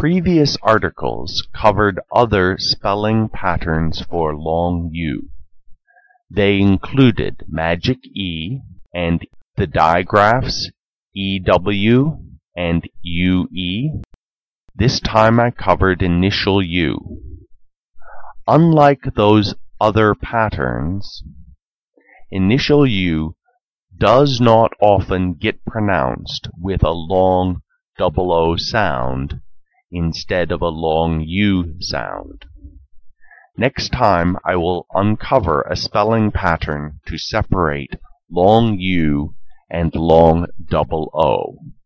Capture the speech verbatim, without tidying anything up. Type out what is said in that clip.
Previous articles covered other spelling patterns for long U. They included Magic E and the digraphs E W and U E. This time I covered initial U. Unlike those other patterns, initial U does not often get pronounced with a long double O sound instead of a long U sound. Next time I will uncover a spelling pattern to separate long U and long double O.